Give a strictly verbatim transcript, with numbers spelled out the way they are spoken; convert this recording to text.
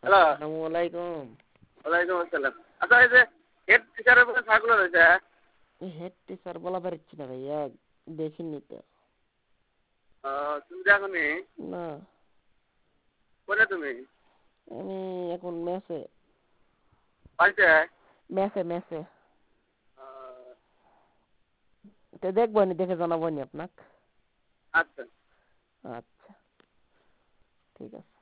Hello, আসসালামু আলাইকুম। ওয়ালাইকুম আসসালাম। আচ্ছা এই যে হেড টিচারের মধ্যে সার্কুলার হয়েছে, হেড টিচার বলা পারছি না ভাইয়া, দেখিনি তো। আহ, তুমি দেখনি? না, কোনে তুমি? আমি এখন মেসে বাড়িতে? মেসে মেসে আহ, তো দেখবো নি, দেখে জানাবো নি আপনাকে। আচ্ছা। আচ্ছা, ঠিক আছে।